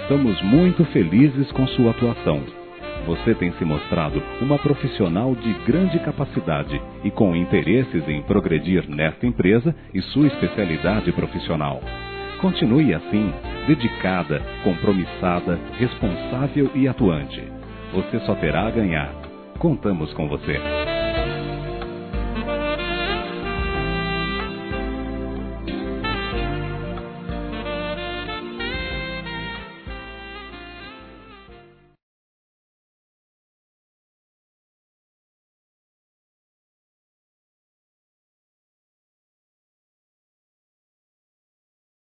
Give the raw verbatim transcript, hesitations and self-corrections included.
Estamos muito felizes com sua atuação. Você tem se mostrado uma profissional de grande capacidade e com interesses em progredir nesta empresa e sua especialidade profissional. Continue assim, dedicada, compromissada, responsável e atuante. Você só terá a ganhar. Contamos com você.